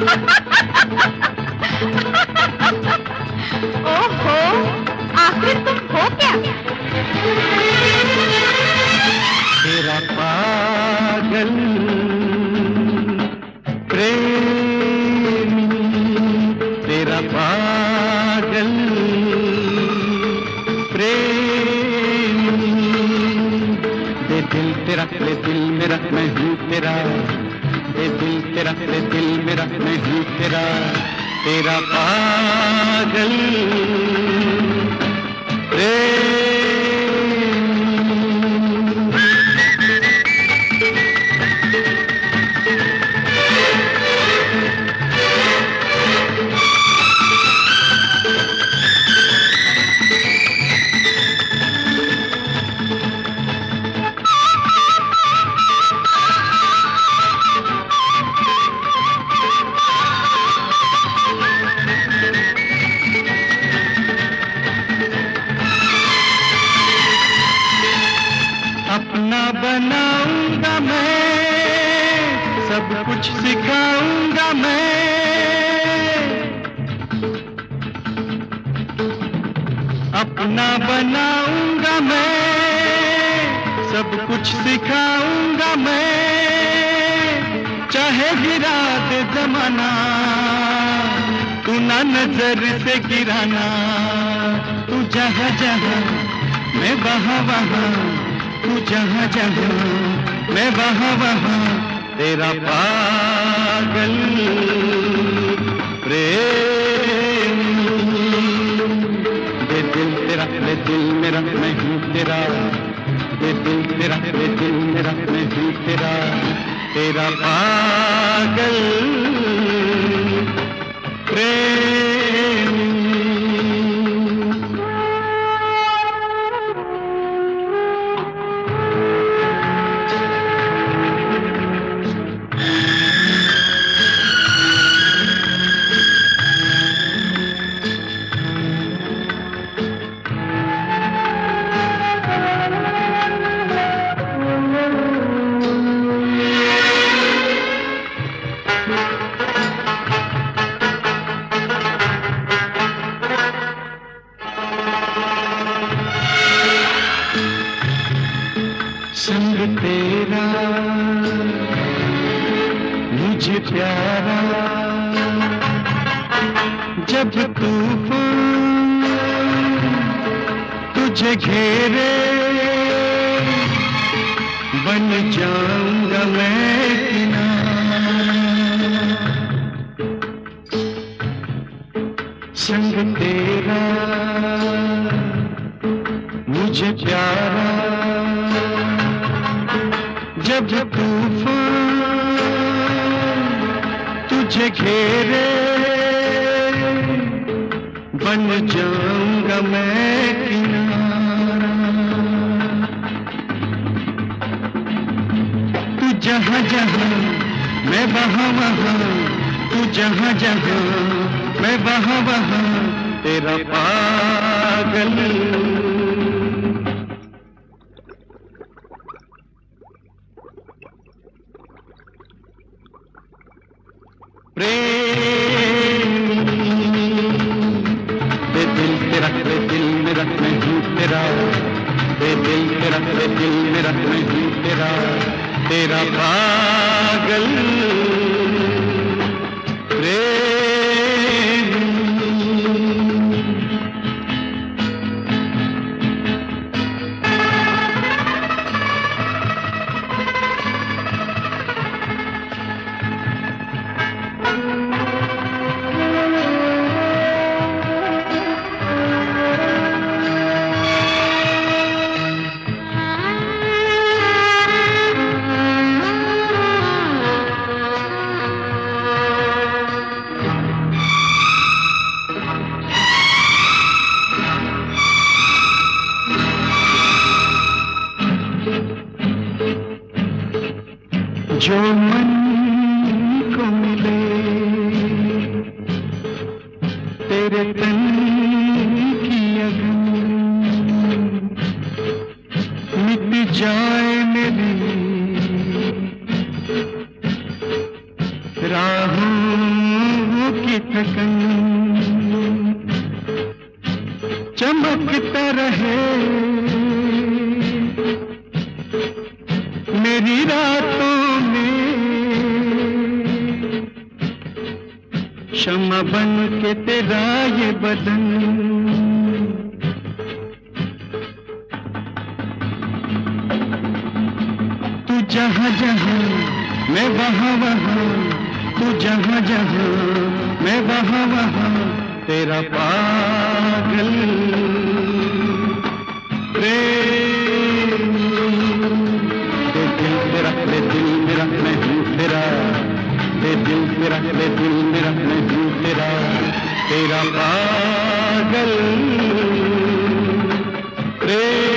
ओहो, आखिर तुम हो क्या? तेरा पागल प्रेमी, तेरा पागल प्रेमी। दे दिल तेरा, दे दिल मेरा, मैं हूँ तेरा। दे दिल तेरा, दे दिल मेरा, मैं हूँ तेरा। तेरा पागल प्रेमी। अपना बनाऊंगा मैं, सब कुछ सिखाऊंगा मैं। अपना बनाऊंगा मैं, सब कुछ सिखाऊंगा मैं। चाहे गिरा दे जमाना, तू ना नजर से गिराना। तू जहाँ जहाँ मैं वहाँ वहाँ, तू जहाँ जहाँ मैं वहाँ वहाँ। तेरा पागल प्रेमी। दे दिल तेरा, दे दिल मेरा, मैं हूँ तेरा। दे दिल तेरा, दे दिल मेरा, मैं हूँ तेरा। तेरा पागल प्रेमी। संग तेरा मुझे प्यारा, जब तूफान तुझे घेरे, बन जाऊंगा मैं किनारा। संग तेरा मुझे प्यारा, जब तूफान तुझे घेरे, बन जाऊंगा मैं किनारा। तू जहाँ जहाँ मैं वहाँ वहाँ, तू जहाँ जहाँ मैं वहाँ वहाँ। तेरा पागल प्रेमी। दे दिल तेरा, दे दिल मेरा, मैं हूँ तेरा। दे दिल तेरा, दे दिल मेरा, मैं हूँ तेरा। तेरा पागल प्रेमी। की थकन चमकता रहे मेरी रातों में, शम्मा बन के तेरा ये बदन। तू जहाँ जहाँ मैं वहाँ वहाँ, तू जहाँ जहाँ मैं वहाँ वहाँ, तेरा पागल प्रेम। दे दिल तेरा, दे दिल मेरा, मैं हूँ तेरा। दे दिल तेरा, दे दिल मेरा, मैं हूँ तेरा। तेरा पागल प्रेम।